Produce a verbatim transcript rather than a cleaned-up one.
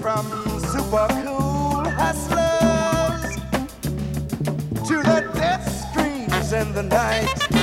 from super cool hustlers to the death screams in the night.